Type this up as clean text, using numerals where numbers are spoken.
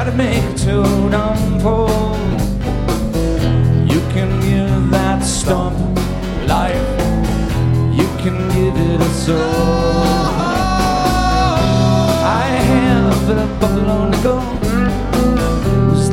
to make a tune unfold. You can give that stump life, you can give it a soul. I have a buffalo to go.